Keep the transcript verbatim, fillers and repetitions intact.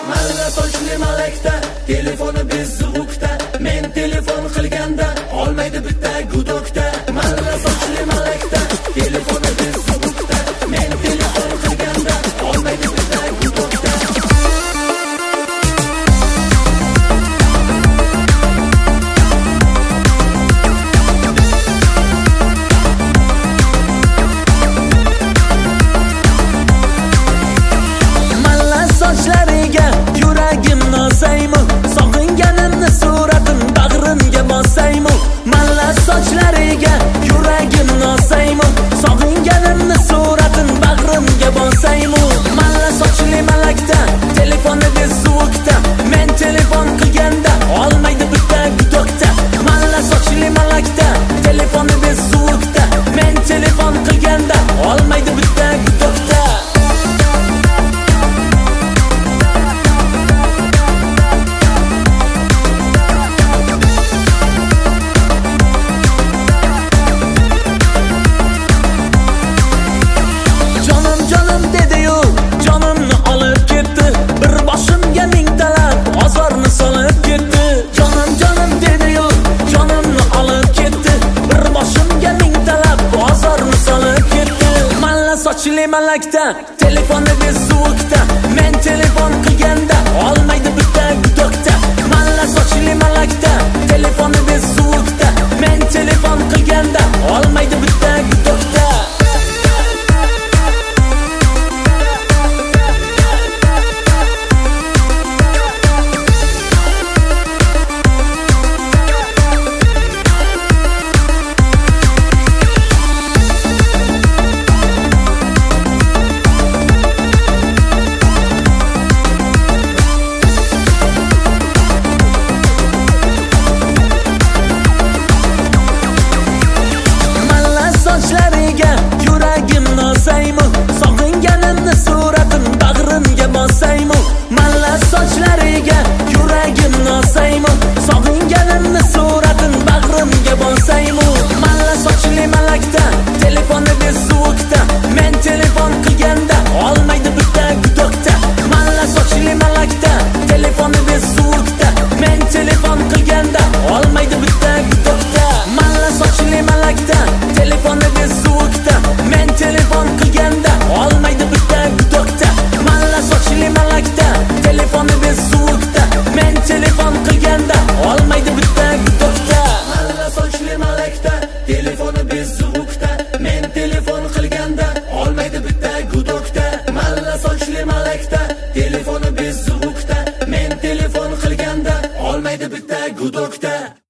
Malla sochli malakda, telefoni bezzuqda. Men telefon qilganda olmaydi bitta gudokda. Malla sochli malakda, telefoni bezzuqda. Men telefon qilganda olmaydi bitta gudokda. Sochlariga yuragim nosaymi, sog'inganimni suratin bag'rimga bosaymi. Malla sochlariga yuragim nosaymi, sog'inganimni suratin bag'rimga bosaymi. Malla sochli malakda, telefoni bezzuqda. Men telefon qilganda olmaydi bitta gudokda. Malla sochli malakda, telefoni bezzuqda. Men telefon qilganda olmaydi bitta gudokda. Sochli malakda, telefoni bezzuqda. Men telefon qilganda olmaydi bitta gudokda. Malla sochli malakda, telefoni bezzuqda. Men telefon qilganda olmaydi bitta gudokda. Yuragim nosaymi, sog'inganimni suratin bag'rimga bosaymi. Malla sochlariga yuragim nosaymi, sog'inganimni suratin bag'rimga bosaymi. Malla sochli malakda, telefoni bezzuqda. Men telefon qilganda olmaydi bitta gudokda. Malla sochli malakda, telefoni bezzuqda. Men telefon qilganda olmaydi bitta gudokda. Malla sochli malakda, telefoni bezzuqda. Men telefon qilganda olmaydi bitta gudokda. Malla sochli malakda, telefoni bezzuqda. Men telefon qilganda olmaydi bitta gudokda. Malla sochli malakda, telefoni bezzuqda. Men telefon qilganda olmaydi bitta gudokda. Malla sochli malakda, telefoni bezzuqda. Men telefon qilganda olmaydi bitta gudokda.